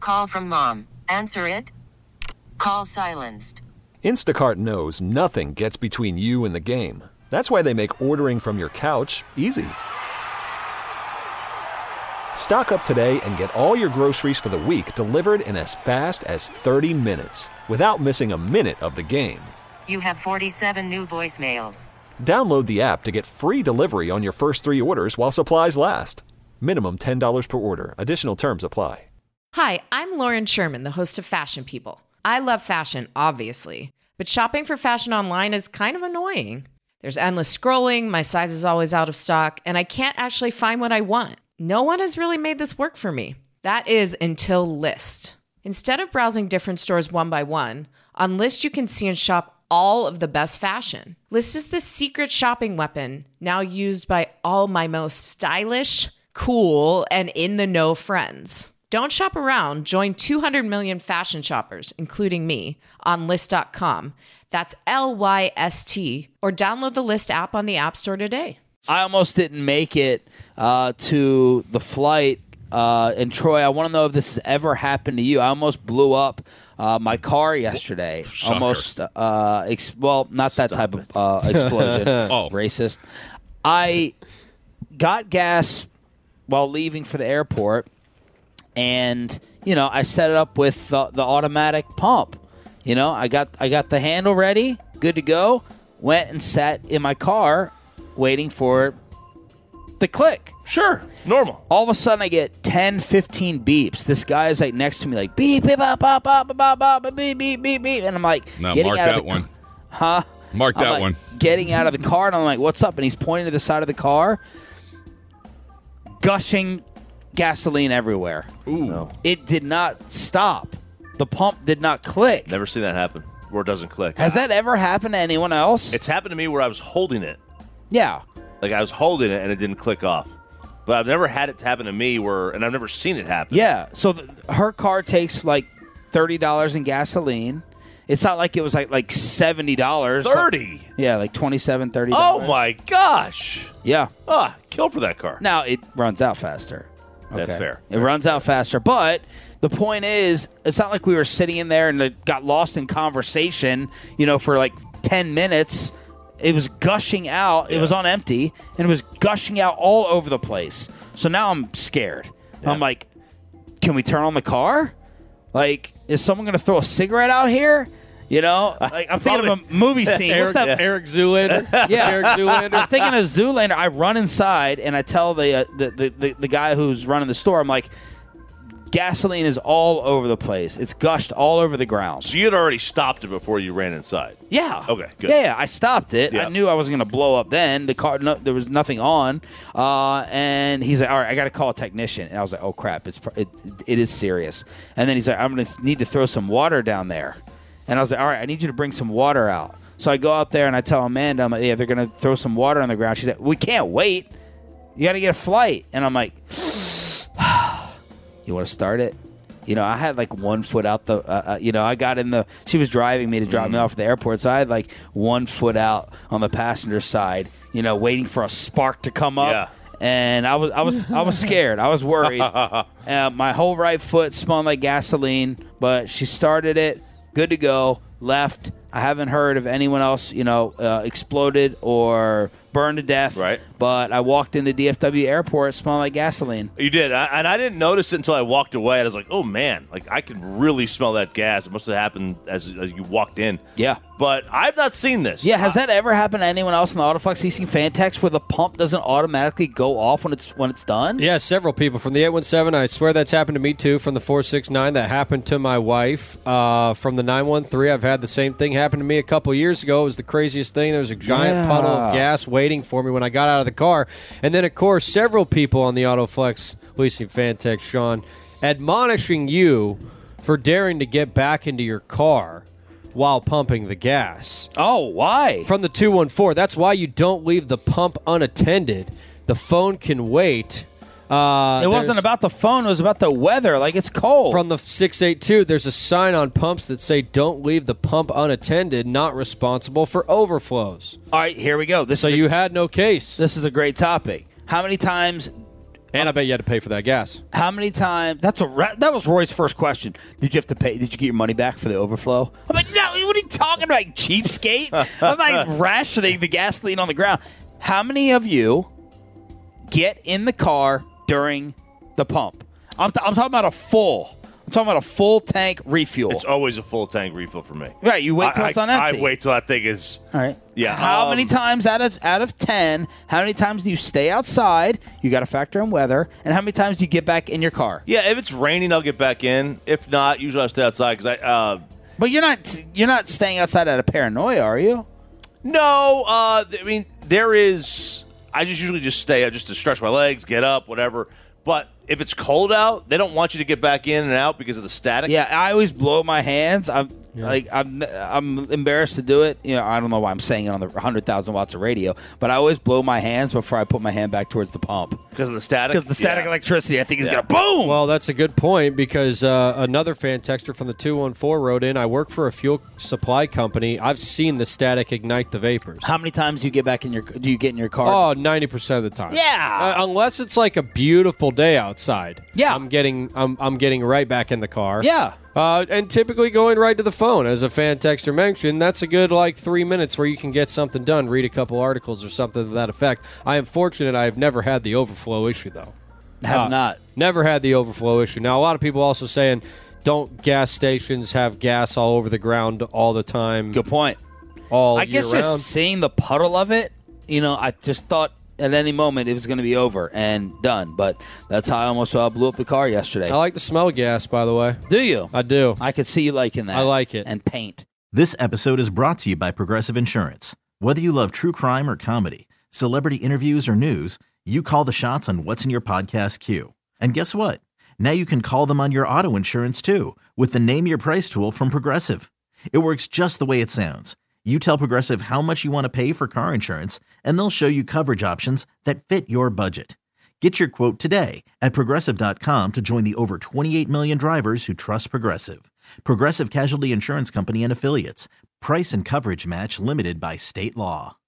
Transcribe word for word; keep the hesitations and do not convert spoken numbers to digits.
Call from mom. Answer it. Call silenced. Instacart knows nothing gets between you and the game. That's why they make ordering from your couch easy. Stock up today and get all your groceries for the week delivered in as fast as thirty minutes without missing a minute of the game. You have forty-seven new voicemails. Download the app to get free delivery on your first three orders while supplies last. Minimum ten dollars per order. Additional terms apply. Hi, I'm Lauren Sherman, the host of Fashion People. I love fashion, obviously, but shopping for fashion online is kind of annoying. There's endless scrolling, my size is always out of stock, and I can't actually find what I want. No one has really made this work for me. That is until Lyst. Instead of browsing different stores one by one, on Lyst you can see and shop all of the best fashion. Lyst is the secret shopping weapon now used by all my most stylish, cool, and in-the-know friends. Don't shop around. Join two hundred million fashion shoppers, including me, on Lyst dot com. That's L Y S T. Or download the Lyst app on the App Store today. I almost didn't make it uh, to the flight. Uh, and, Troy, I want to know if this has ever happened to you. I almost blew up uh, my car yesterday. Shocker. Almost, uh, ex- well, not that Stop type of uh, explosion. Oh. Racist. I got gas while leaving for the airport. And, you know, I set it up with the, the automatic pump. You know, I got I got the handle ready, good to go. Went and sat in my car waiting for it to click. Sure, normal. All of a sudden, I get ten, fifteen beeps. This guy is like next to me, like beep, beep, bop, bop, bop, bop, bop, beep, beep, beep, beep. And I'm like, no, getting mark out that of the one. Huh? Mark I'm that like, one. Getting out of the car, and I'm like, what's up? And he's pointing to the side of the car, gushing gasoline everywhere. Ooh. No. It did not stop. The pump did not click. Never seen that happen where it doesn't click. Has that ever happened to anyone else? It's happened to me where I was holding it. Yeah. Like I was holding it and it didn't click off. But I've never had it happen to me where, and I've never seen it happen. Yeah. So the, her car takes like thirty dollars in gasoline. It's not like it was like like seventy dollars. thirty? Yeah, like twenty-seven dollars, thirty Oh dollars. my gosh. Yeah. Ah, kill for that car. Now it runs out faster. That's fair. It runs out faster. But the point is, it's not like we were sitting in there and it got lost in conversation, you know, for like ten minutes. It was gushing out. Yeah. It was on empty, and it was gushing out all over the place. So now I'm scared. Yeah. I'm like, can we turn on the car? Like, is someone going to throw a cigarette out here? You know, like, I'm thinking of a movie scene. Eric, What's that? yeah. Eric Zoolander. Yeah, Eric Zoolander. I'm thinking of Zoolander. I run inside and I tell the, uh, the, the the the guy who's running the store, I'm like, gasoline is all over the place. It's gushed all over the ground. So you had already stopped it before you ran inside. Yeah. Okay, good. Yeah, yeah. I stopped it. Yeah. I knew I wasn't going to blow up then. The car, no, there was nothing on. Uh, and he's like, all right, I got to call a technician. And I was like, oh, crap. It's it, it is serious. And then he's like, I'm going to need to throw some water down there. And I was like, all right, I need you to bring some water out. So I go out there and I tell Amanda, I'm like, yeah, they're going to throw some water on the ground. She's like, we can't wait. You got to get a flight. And I'm like, you want to start it? You know, I had like one foot out the, uh, uh, you know, I got in the, she was driving me to drop mm. me off at the airport. So I had like one foot out on the passenger side, you know, waiting for a spark to come up. Yeah. And I was, I was, I was scared. I was worried. uh, my whole right foot smelled like gasoline, but she started it, good to go, left. I haven't heard of anyone else, you know, uh, exploded or burned to death. Right. But I walked into D F W airport, smelling like gasoline. You did, I, and I didn't notice it until I walked away. I was like, "Oh man, like I can really smell that gas." It must have happened as, as you walked in. Yeah, but I've not seen this. Yeah, has I, that ever happened to anyone else in the Autoflex leasing fan text where the pump doesn't automatically go off when it's when it's done? Yeah, several people from the eight one seven. I swear that's happened to me too. From the four six nine, that happened to my wife. Uh, from the nine one three, I've had the same thing happen to me a couple years ago. It was the craziest thing. There was a giant yeah. puddle of gas waiting for me when I got out of the car, and then of course several people on the Autoflex leasing fan text, Sean, admonishing you for daring to get back into your car while pumping the gas. Oh, why? From the two one four. That's why you don't leave the pump unattended. The phone can wait. Uh, it wasn't about the phone. It was about the weather. Like, it's cold. From the six eight two, there's a sign on pumps that say, don't leave the pump unattended, not responsible for overflows. All right, here we go. This so is a, you had no case. This is a great topic. How many times And I bet you had to pay for that gas. How many times? That's a ra- that was Roy's first question. Did you have to pay? Did you get your money back for the overflow? I'm like, no. What are you talking about, cheapskate? I'm like rationing the gasoline on the ground. How many of you get in the car during the pump? I'm, t- I'm talking about a full. I'm talking about a full tank refuel. It's always a full tank refill for me. Right, you wait till I, it's on I, empty. I wait till that thing is. All right. Yeah. How um, many times out of out of ten? How many times do you stay outside? You got to factor in weather, and how many times do you get back in your car? Yeah, if it's raining, I'll get back in. If not, usually I stay outside because I. Uh, But you're not you're not staying outside out of paranoia, are you? no, uh, I mean there is. I just usually just stay out just to stretch my legs, get up, whatever. But if it's cold out, they don't want you to get back in and out because of the static. Yeah, I always blow my hands. I'm like I'm I'm embarrassed to do it. You know, I don't know why I'm saying it on the one hundred thousand watts of radio, but I always blow my hands before I put my hand back towards the pump Because of the static? because the static Yeah. electricity I think is Yeah. gonna boom. Well, that's a good point because uh, another fan texter from the two one four wrote in, I work for a fuel supply company. I've seen the static ignite the vapors. How many times do you get back in your do you get in your car? Oh, ninety percent of the time. Yeah. Uh, unless it's like a beautiful day outside. Yeah. I'm getting I'm, I'm getting right back in the car. Yeah. Uh, and typically going right to the phone. As a fan texter mentioned, that's a good like three minutes where you can get something done, read a couple articles or something to that effect. I am fortunate I have never had the overflow issue, though. Have Uh, not. Never had the overflow issue. Now, a lot of people also saying, don't gas stations have gas all over the ground all the time, Good point. all I year guess just round? seeing the puddle of it, you know, I just thought at any moment it was going to be over and done. But that's how I almost uh, blew up the car yesterday. I like the smell of gas, by the way. Do you? I do. I could see you liking that. I like it. And paint. This episode is brought to you by Progressive Insurance. Whether you love true crime or comedy, celebrity interviews or news, you call the shots on what's in your podcast queue. And guess what? Now you can call them on your auto insurance too with the Name Your Price tool from Progressive. It works just the way it sounds. You tell Progressive how much you want to pay for car insurance, and they'll show you coverage options that fit your budget. Get your quote today at Progressive dot com to join the over twenty-eight million drivers who trust Progressive. Progressive Casualty Insurance Company and Affiliates. Price and coverage match limited by state law.